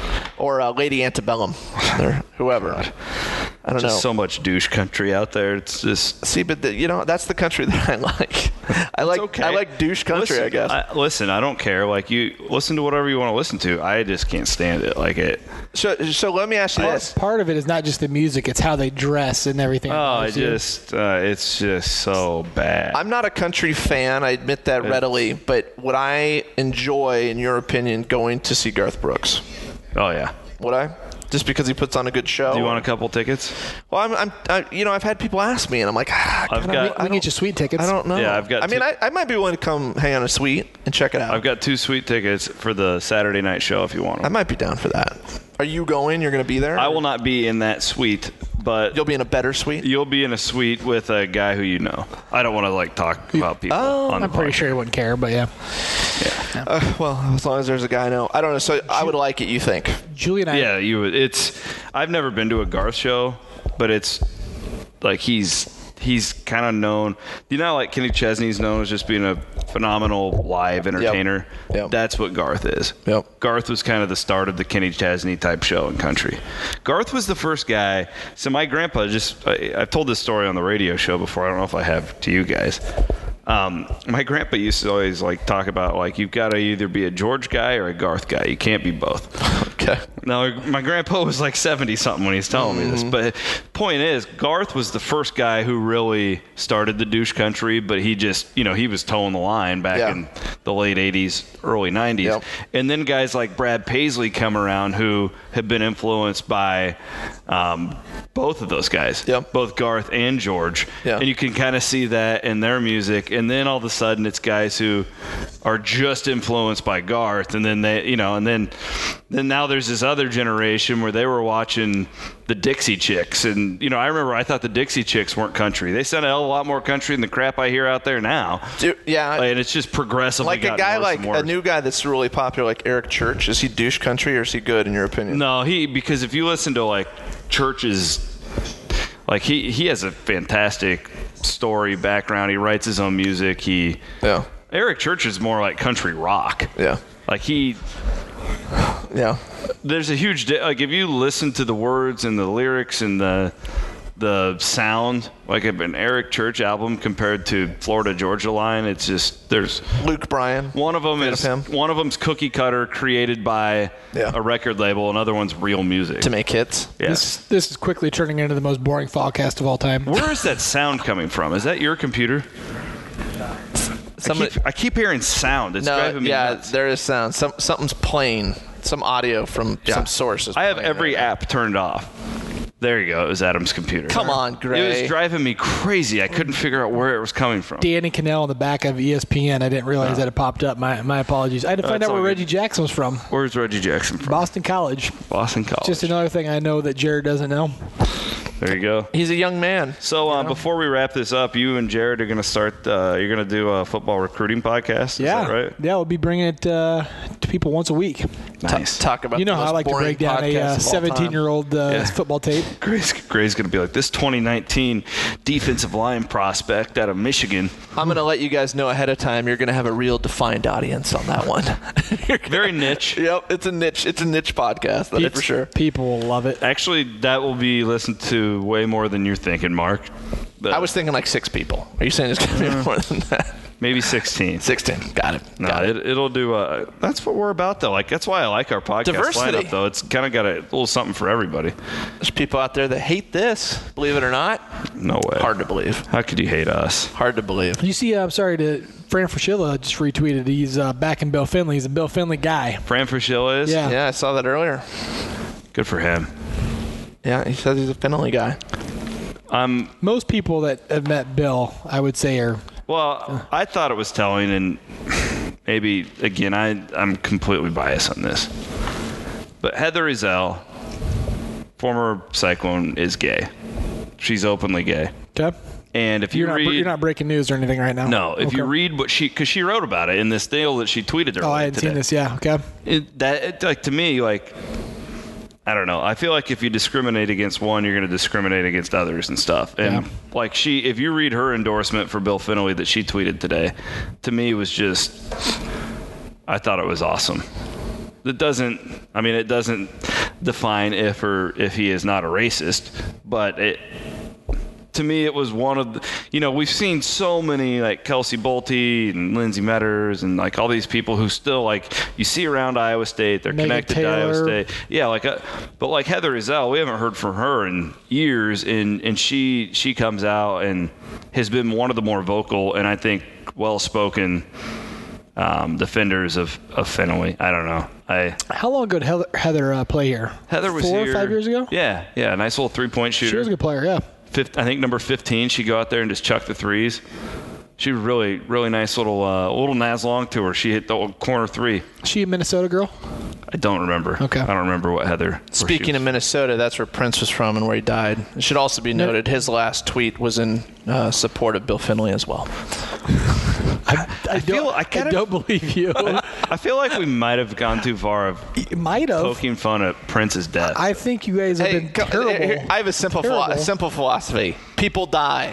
Or uh, Lady Antebellum. Or whoever. God. I don't just know. so much douche country out there. It's just... See, but, the, you know, that's the country that I like. I like okay. I like douche country, listen, I guess. I, listen, I don't care. Like, you listen to whatever you want to listen to. I just can't stand it. Like, it... So, so let me ask you part, this. Part of it is not just the music, it's how they dress and everything. Oh, I just... Uh, it's just so bad. I'm not a country fan. I admit that it's, readily. But would I enjoy, in your opinion, going to see Garth Brooks? Oh, yeah. Would I? Just because he puts on a good show? Do you want a couple tickets? Well, I'm, I'm I, you know, I've had people ask me, and I'm like, ah, I've got, I, we can get you sweet tickets. I don't know. Yeah, I've got. I mean, I, I might be willing to come hang on a suite and check it out. I've got two sweet tickets for the Saturday night show if you want them. I might be down for that. Are you going? You're going to be there? I will not be in that suite, but you'll be in a better suite. You'll be in a suite with a guy who you know. I don't want to like talk about people. Oh, on I'm the pretty podcast. sure he wouldn't care, but yeah. Yeah. Uh, well, as long as there's a guy I know. I don't know. So I would like it. You think? Julie and I. Yeah, you would. It's. I've never been to a Garth show, but it's like he's he's kind of known. You know, like Kenny Chesney's known as just being a phenomenal live entertainer. Yep. Yep. That's what Garth is. Yep. Garth was kind of the start of the Kenny Chesney type show in country. Garth was the first guy. So my grandpa just. I, I've told this story on the radio show before. I don't know if I have to you guys. Um, my grandpa used to always like talk about like you've got to either be a George guy or a Garth guy. You can't be both. Okay. Now my grandpa was like seventy something when he's telling mm-hmm. me this, but point is Garth was the first guy who really started the douche country, but he just you know he was towing the line back yeah. in the late eighties, early nineties, yep. and then guys like Brad Paisley come around who have been influenced by um, both of those guys, yep. both Garth and George, yeah. and you can kind of see that in their music. And then all of a sudden, it's guys who are just influenced by Garth, and then they, you know, and then, then now there's this other generation where they were watching the Dixie Chicks, and you know, I remember I thought the Dixie Chicks weren't country. They sound a hell of a lot more country than the crap I hear out there now. Dude, yeah, and it's just progressively like a guy like a new guy that's really popular, like Eric Church. Is he douche country or is he good in your opinion? No, he because if you listen to like Church's, like he he has a fantastic story background. He writes his own music. He yeah. Eric Church is more like country rock. Yeah. Like he. Yeah. There's a huge di- like if you listen to the words and the lyrics and the the sound like an Eric Church album compared to Florida Georgia Line, it's just there's Luke Bryan. One of them is of one of them's cookie cutter created by yeah. a record label. Another one's real music to make hits. Yeah. This, this is quickly turning into the most boring podcast of all time. Where is that sound coming from? Is that your computer? I keep, I keep hearing sound. It's no, driving me yeah, nuts. there is sound. Some something's playing. Some audio from Yeah. some sources. I have every app turned off. There you go. It was Adam's computer. Come on, Gray. It was driving me crazy. I couldn't figure out where it was coming from. Danny Cannell on the back of E S P N. I didn't realize that it popped up. My my apologies. I had to No, find it's out where all good. Reggie Jackson was from. Where's Reggie Jackson from? Boston College. Boston College. Just another thing I know that Jared doesn't know. There you go. He's a young man. So uh, before we wrap this up, you and Jared are going to start. Uh, you're going to do a football recruiting podcast. Is yeah, that right? Yeah, we'll be bringing it uh, to people once a week. Nice. T- talk about You know the how I most like to boring break down a podcast uh, of all time. seventeen-year-old uh, Yeah. football tape. Gray's, Gray's going to be like, this twenty nineteen defensive line prospect out of Michigan. I'm going to let you guys know ahead of time. You're going to have a real defined audience on that one. Very niche. Yep, it's a niche. It's a niche podcast. That is for sure. People will love it. Actually, that will be listened to way more than you're thinking, Mark. But I was thinking like six people. Are you saying it's going to be more than that? maybe sixteen. sixteen. Got it. No, Got it, it'll do. Uh, that's what we're about, though. Like that's why I like our podcast Diversity. lineup, though. It's kind of got a little something for everybody. There's people out there that hate this. Believe it or not. No way. Hard to believe. How could you hate us? Hard to believe. You see, uh, I'm sorry to Fran Fraschilla just retweeted. He's uh, back in Bill Finley. He's a Bill Finley guy. Fran Fraschilla is. Yeah. Yeah, I saw that earlier. Good for him. Yeah, he says he's a Finley guy. Um. Most people that have met Bill, I would say, are Well, I thought it was telling, and maybe again, I I'm completely biased on this, but Heather Ezell, former Cyclone, is gay. She's openly gay. okay. And if you You're not, read, you're not breaking news or anything right now. no, if you Okay. read what she, because she wrote about it in this deal that she tweeted earlier Oh, I hadn't today. seen this. Yeah. Okay. It, that it, like to me, like I don't know. I feel like if you discriminate against one, you're going to discriminate against others and stuff. And Yeah. like she, if you read her endorsement for Bill Finley that she tweeted today, to me it was just, I thought it was awesome. It doesn't. I mean, it doesn't define if or if he is not a racist, but it. To me, it was one of the, you know, we've seen so many like Kelsey Bolte and Lindsey Metters and like all these people who still like you see around Iowa State. They're Megan connected to Iowa Taylor. State. Yeah, like, uh, but like Heather Ezell, we haven't heard from her in years, and and she she comes out and has been one of the more vocal and I think well-spoken um, defenders of of Finley. I don't know. I How long ago did Heather, Heather uh, play here? Heather was Four here or five years ago? Yeah, yeah, nice little three-point shooter. She was a good player, yeah. Fifth, I think number fifteen, she'd go out there and just chuck the threes. She was really, really nice little uh, little Naslong to her. She hit the corner three. She a Minnesota girl? I don't remember. Okay. I don't remember what Heather. where she Speaking was. of Minnesota, that's where Prince was from and where he died. It should also be noted his last tweet was in uh, support of Bill Finley as well. I, I, feel- don't, I I, kinda- don't believe you. I feel like we might have gone too far of It might have. poking fun at Prince's death. I think you guys have Hey, been co- terrible. here- I have a simple, philo- Terrible. a simple philosophy. People die.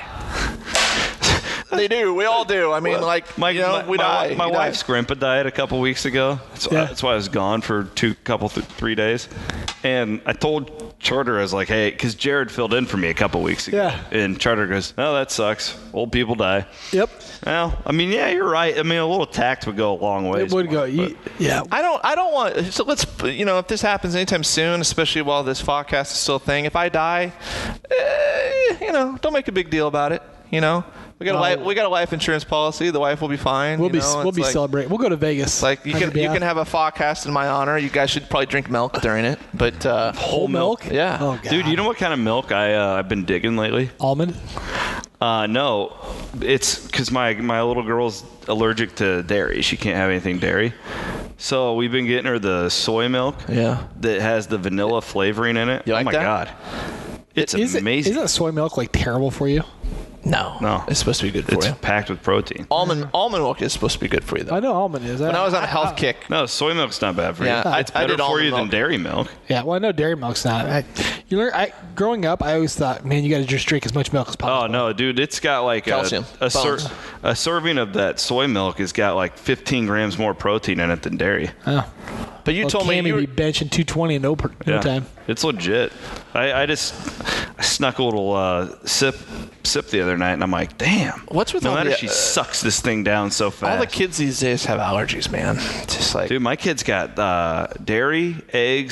They do. We all do. I mean, like, my you know, my, we my, die. wi- my We die. wife's grandpa died a couple weeks ago. That's, Yeah. that's why I was gone for two, couple, th- three days. And I told Charter, I was like, hey, because Jared filled in for me a couple weeks ago. Yeah. And Charter goes, oh, that sucks. Old people die. Yep. Well, I mean, yeah, you're right. I mean, a little tact would go a long way. It would go. You, yeah. I don't. I don't want. So let's. You know, if this happens anytime soon, especially while this podcast is still a thing, if I die, eh, you know, don't make a big deal about it. You know, we got a Well- life. We got a life insurance policy. The wife will be fine. We'll you be know, we'll it's be like, celebrating. We'll go to Vegas. It's like you on can your you behalf. can have a podcast in my honor. You guys should probably drink milk during it. But uh, whole milk. Yeah. Oh god. Dude, you know what kind of milk I, uh, I've been digging lately? Almond. Uh, no, it's because my, my little girl's allergic to dairy. She can't have anything dairy. So we've been getting her the soy milk Yeah. that has the vanilla flavoring in it. You like oh my that? God. It's Is it, amazing. isn't soy milk like terrible for you? No. No. It's supposed to be good for it's you. packed with protein. Almond almond milk is supposed to be good for you though. I know almond is. When I was on a health kick, No, soy milk's not bad for Yeah, you. I- It's I better did for you almond than milk. dairy milk. Yeah, well, I know dairy milk's not. I, you learn. I growing up, I always thought, man, you got to just drink as much milk as possible. Oh no, dude! It's got like Calcium, a a, ser- bones. a serving of that soy milk has got like fifteen grams more protein in it than dairy. Oh. but you Well, told me Cammy you were, be benching two twenty in no, per, no Yeah, time. it's legit. I, I just I snuck a little uh, sip sip the other night, and I'm like, damn. What's with no all matter the, she uh, sucks this thing down so fast. all the kids these days have allergies, man. It's just like Dude, my kid's got uh, dairy, eggs,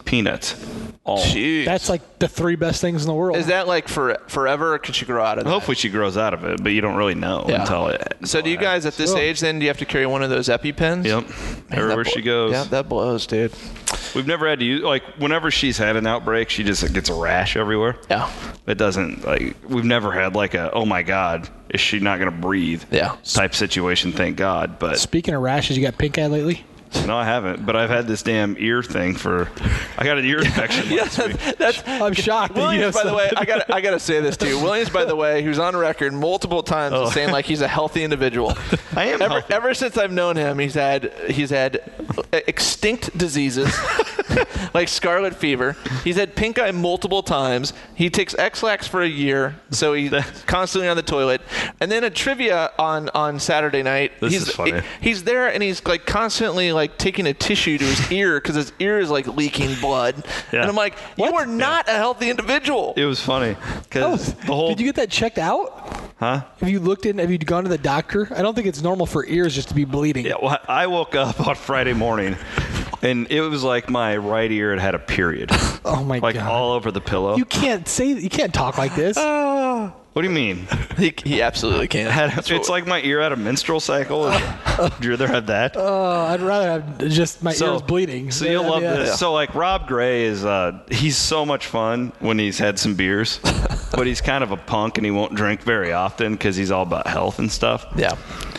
peanuts. All. Jeez. That's like the three best things in the world. Is that like for forever, or can she grow out of that? Hopefully she grows out of it, but you don't really know Yeah. until it. So until do you it guys at this Sure. age then, do you have to carry one of those EpiPens? Yep. Man, Everywhere that she blo- goes. Yeah, that blows, dude. We've never had to use, like, whenever she's had an outbreak, she just gets a rash everywhere. Yeah. It doesn't, like, we've never had, like, a, oh my God, is she not going to breathe? Yeah. Type situation, thank God. But Speaking of rashes, you got pink eye lately? no, I haven't. But I've had this damn ear thing for, I got an ear infection Yeah, last week. that's I'm shocked. that you Williams, have by the way, something. I got I got to say this too. Williams, by the way, who's on record multiple times as saying like he's a healthy individual. I am Ever, healthy. ever since I've known him, he's had he's had extinct diseases like scarlet fever. He's had pink eye multiple times. He takes X-Lax for a year, so he's constantly on the toilet. And then at trivia on, on Saturday night, This he's is funny. he- he's there and he's like constantly like taking a tissue to his ear because his ear is like leaking blood. Yeah. And I'm like, you are not a healthy individual. It was funny. Oh, Because the whole, did you get that checked out? huh? Have you looked in? Have you gone to the doctor? I don't think it's normal for ears just to be bleeding. Yeah, well, I woke up on Friday morning, and it was like my right ear had had a period. Oh my like god! all over the pillow. You can't say you can't talk like this. What do you mean? He, he absolutely can. Had, it's like my ear had a menstrual cycle. Would you rather have that? Oh, I'd rather have just my So- ears bleeding. So you'll Yeah, love yeah. this. So like Rob Gray is, uh, he's so much fun when he's had some beers, but he's kind of a punk and he won't drink very often because he's all about health and stuff. Yeah.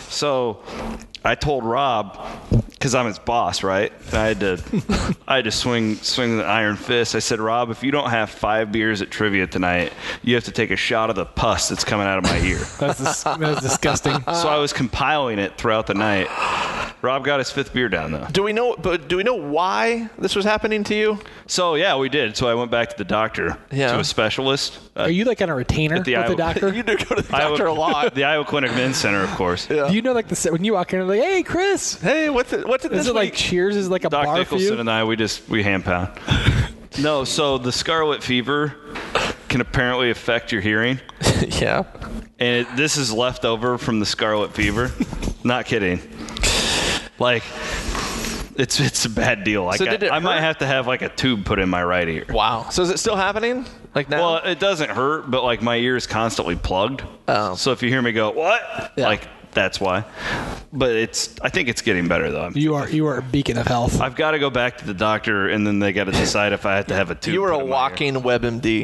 So I told Rob, because I'm his boss, right? And I had to, I had to swing swing the iron fist. I said, Rob, if you don't have five beers at trivia tonight, you have to take a shot of the pus that's coming out of my ear. That's, dis- that's disgusting. So I was compiling it throughout the night. Rob got his fifth beer down though. Do we know? But do we know why this was happening to you? So yeah, we did. So I went back to the doctor, Yeah. to a specialist. Uh, Are you like on a retainer At the with the Iowa- doctor? You do go to the Iowa- doctor a lot. The Iowa Clinic Men's Center, of course. Yeah. Do you know like the when you walk in, they're like, "Hey, Chris." Hey, what's it? What's it this Is it like week? Cheers? Is it like a Doc bar for Nicholson you? and I, we just we hand pound. No, so the scarlet fever can apparently affect your hearing, yeah. and it, this is left over from the scarlet fever. Not kidding. Like, it's it's a bad deal. Like So did I, it I might hurt? have to have like a tube put in my right ear. Wow. So is it still happening? Like now? Well, it doesn't hurt, but like my ear is constantly plugged. Oh. So if you hear me go, what? Yeah. Like, that's why. But it's, I think it's getting better though. I'm, You are you are a beacon of health. I've got to go back to the doctor, and then they got to decide if I have to have a tube. you were put a in my ear. walking WebMD.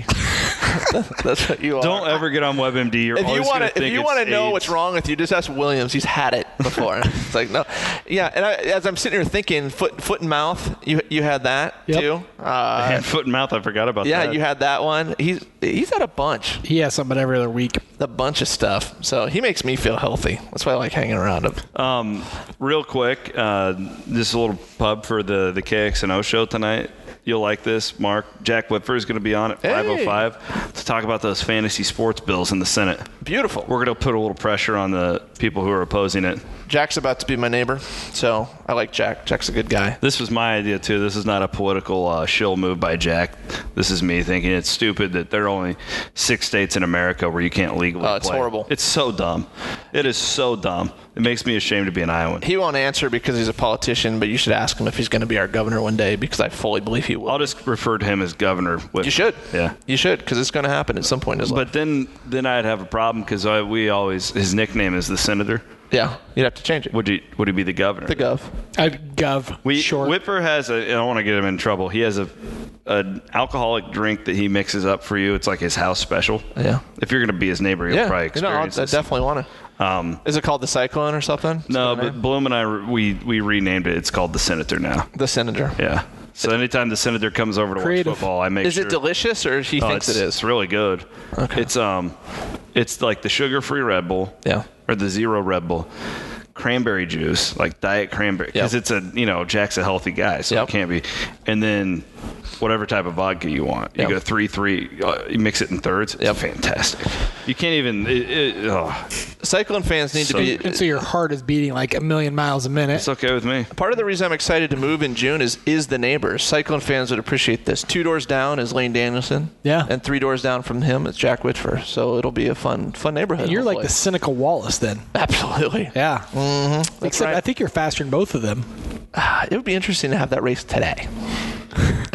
That's what you are. Don't ever get on WebMD. You're If you always want gonna to, if think you it's want to know AIDS. what's wrong with you, just ask Williams. He's had it before. It's like no, yeah. And I, as I'm sitting here thinking, foot, foot and mouth. You, you had that Yep. too. Uh, Hand, foot, and mouth. I forgot about yeah, that. you had that one. He's he's had a bunch, He has something every other week. a bunch of stuff. So he makes me feel healthy. That's why I like hanging around him. Um, real quick, uh, this is a little pub for the the K X N O show tonight. You'll like this, Mark. Jack Whitfer is going to be on at five oh five to talk about those fantasy sports bills in the Senate. Beautiful. We're going to put a little pressure on the people who are opposing it. Jack's about to be my neighbor, so I like Jack. Jack's a good guy. This was my idea too. This is not a political uh, shill move by Jack. This is me thinking it's stupid that there are only six states in America where you can't legally Oh, it's play. horrible. It's so dumb. It is so dumb. It makes me ashamed to be an Iowan. He won't answer because he's a politician, but you should ask him if he's going to be our governor one day because I fully believe he will. I'll just refer to him as Governor Whitfer. You should. Yeah. You should because it's going to happen at some point in his life. But then, then I'd have a problem because we always his nickname is the Senator. Yeah, you'd have to change it. Would he? Would he be the governor? The Gov. I Gov. We short. Whitfer has a. I don't want to get him in trouble. He has a an alcoholic drink that he mixes up for you. It's like his house special. Yeah. If you're going to be his neighbor, you'll Yeah, probably you know, I'll, I experience this. definitely want to. Um, Is it called the Cyclone or something? no, Is that the but name? Bloom and I we we renamed it. It's called the Senator now. the Senator. Yeah. So anytime the Senator comes over to Creative. watch football, I make Is sure. it delicious or he Oh, thinks it's, it It's is? really good. Okay. It's um, it's like the sugar-free Red Bull. Yeah. Or the zero Red Bull. Cranberry juice, like diet cranberry, because Yep. it's a you know Jack's a healthy guy, so Yep. it can't be. And then whatever type of vodka you want, you Yep. go three three. Uh, you mix it in thirds. It's Yep. fantastic. You can't even. It, it, oh, Cyclone fans need So- to be. And so your heart is beating like a million miles a minute. it's okay with me. Part of the reason I'm excited to move in June is is the neighbors. Cyclone fans would appreciate this. Two doors down is Lane Danielson. Yeah. And three doors down from him is Jack Whitfer. So it'll be a fun fun neighborhood. And you're like the hopefully. cynical Wallace then. Absolutely. Yeah. Mm-hmm. Except right. I think you're faster than both of them. Ah, it would be interesting to have that race today.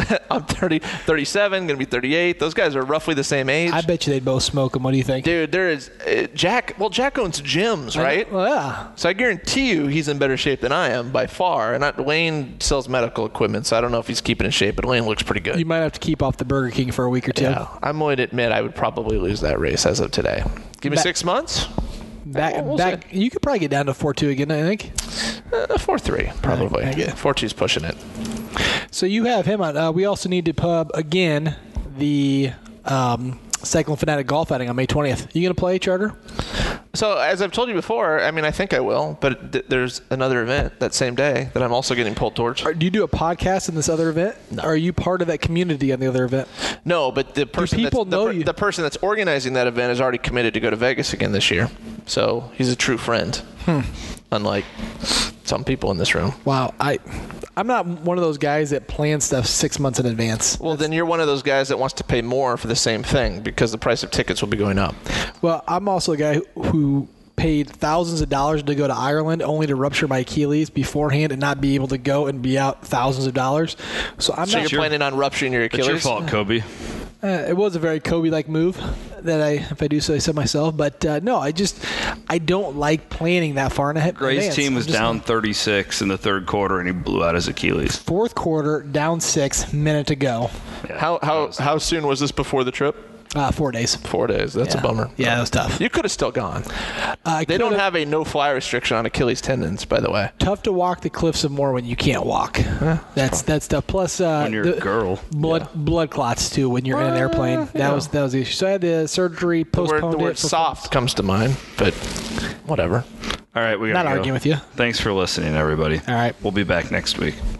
I'm thirty, thirty-seven, going to be thirty-eight. Those guys are roughly the same age. I bet you they'd both smoke them. What do you think? Dude, there is uh, Jack. Well, Jack owns gyms, right? Well, yeah. So I guarantee you he's in better shape than I am by far. And I, Wayne sells medical equipment, so I don't know if he's keeping in shape, but Wayne looks pretty good. You might have to keep off the Burger King for a week or two. Yeah, I'm willing to admit I would probably lose that race as of today. Give me Back- six months. Back, We'll back. You could probably get down to four two again, I think. Uh, four three, probably. I get it. four two's pushing it. So you have him on. Uh, we also need to pub again the um, Cyclone Fanatic Golf outing on May twentieth. You going to play, Charter? So, as I've told you before, I mean, I think I will, but th- there's another event that same day that I'm also getting pulled towards. Or do you do a podcast in this other event? No. Are you part of that community on the other event? No, but the person, people that's, the, know per- you? the person that's organizing that event is already committed to go to Vegas again this year. So he's a true friend, Hmm. unlike some people in this room. Wow, I, I'm not one of those guys that plan stuff six months in advance. Well, then you're one of those guys that wants to pay more for the same thing because the price of tickets will be going up. Well, I'm also a guy who, who paid thousands of dollars to go to Ireland only to rupture my Achilles beforehand and not be able to go and be out thousands of dollars. So I'm So not you're planning on rupturing your It's Achilles? your fault, Kobe. Uh, it was a very Kobe-like move that I, if I do say so myself. But uh, no, I just I don't like planning that far in ahead. Gray's advance. team was I'm just down not- thirty-six in the third quarter, and he blew out his Achilles. Fourth quarter, down six, minute to go. Yeah, How how was- how soon was this before the trip? Uh, four days. Four days. That's Yeah. a bummer. Yeah, that was tough. You could have still gone. Uh, They don't could've- have a no-fly restriction on Achilles tendons, by the way. Tough to walk the cliffs of Moore when you can't walk. that's that's tough. Plus, uh, When you're a the girl. blood blood clots too when you're in an airplane. That was that was the issue. So I had the surgery The word, postponed. the it word for- soft comes to mind, but whatever. All right, we gotta Not go. arguing with you. Thanks for listening, everybody. All right. We'll be back next week.